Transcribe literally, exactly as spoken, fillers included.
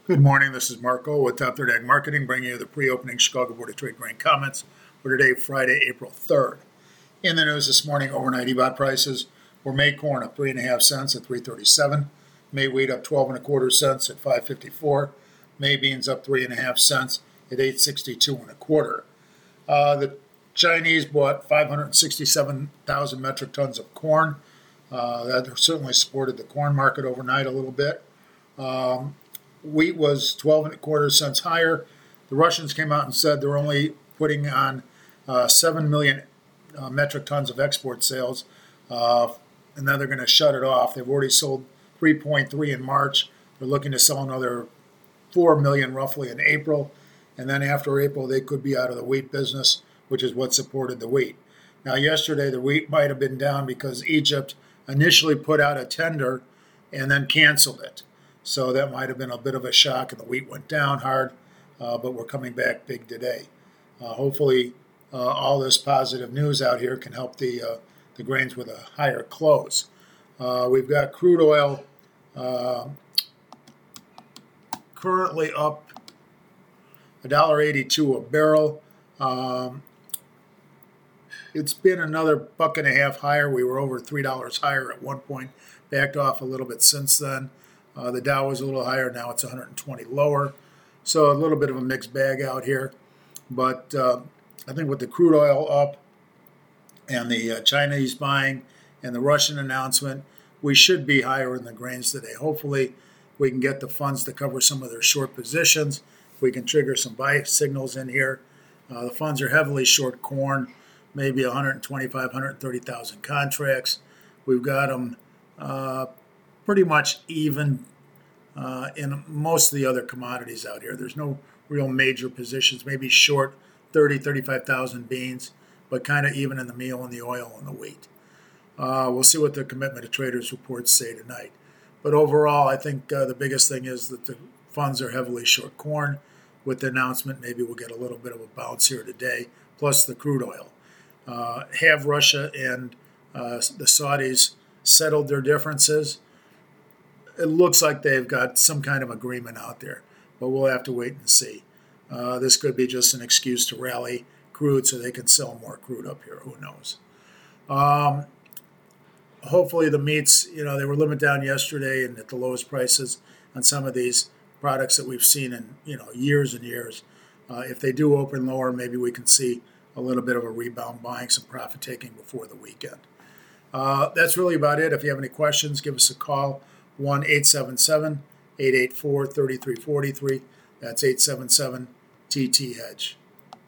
Good morning. This is Marco with Top Third Ag Marketing, bringing you the pre-opening Chicago Board of Trade grain comments for today, Friday, April third. In the news this morning, overnight E B O T prices were May corn up three and a half cents at three thirty-seven, May wheat up twelve and a quarter cents at five fifty-four, May beans up three and a half cents at eight sixty-two and a quarter. Uh, the Chinese bought five hundred sixty-seven thousand metric tons of corn. Uh, that certainly supported the corn market overnight a little bit. Um, Wheat was twelve and a quarter cents higher. The Russians came out and said they're only putting on uh, seven million uh, metric tons of export sales, uh, and then they're going to shut it off. They've already sold three point three in March. They're looking to sell another four million roughly in April, and then after April they could be out of the wheat business, which is what supported the wheat. Now, yesterday the wheat might have been down because Egypt initially put out a tender and then canceled it. So that might have been a bit of a shock, and the wheat went down hard, uh, but we're coming back big today. Uh, hopefully, uh, all this positive news out here can help the uh, the grains with a higher close. Uh, we've got crude oil uh, currently up one dollar eighty-two a barrel. Um, it's been another buck and a half higher. We were over three dollars higher at one point, backed off a little bit since then. Uh, the Dow was a little higher. Now it's one hundred twenty lower. So a little bit of a mixed bag out here. But uh, I think with the crude oil up and the uh, Chinese buying and the Russian announcement, we should be higher in the grains today. Hopefully we can get the funds to cover some of their short positions. We can trigger some buy signals in here. Uh, the funds are heavily short corn, maybe one hundred twenty-five, one hundred thirty thousand contracts. We've got them uh, pretty much even uh, in most of the other commodities out here. There's no real major positions, maybe short thirty, thirty-five thousand beans, but kind of even in the meal and the oil and the wheat. Uh, we'll see what the commitment to traders reports say tonight. But overall, I think uh, the biggest thing is that the funds are heavily short corn. With the announcement, maybe we'll get a little bit of a bounce here today, plus the crude oil. Uh, have Russia and uh, the Saudis settled their differences? It looks like they've got some kind of agreement out there, but we'll have to wait and see. Uh, this could be just an excuse to rally crude so they can sell more crude up here. Who knows? Um, hopefully the meats, you know, they were limited down yesterday and at the lowest prices on some of these products that we've seen in, you know, years and years. Uh, if they do open lower, maybe we can see a little bit of a rebound, buying some profit taking before the weekend. Uh, that's really about it. If you have any questions, give us a call. one eight seven seven, eight eight four, three three four three. That's eight seven seven T T Hedge.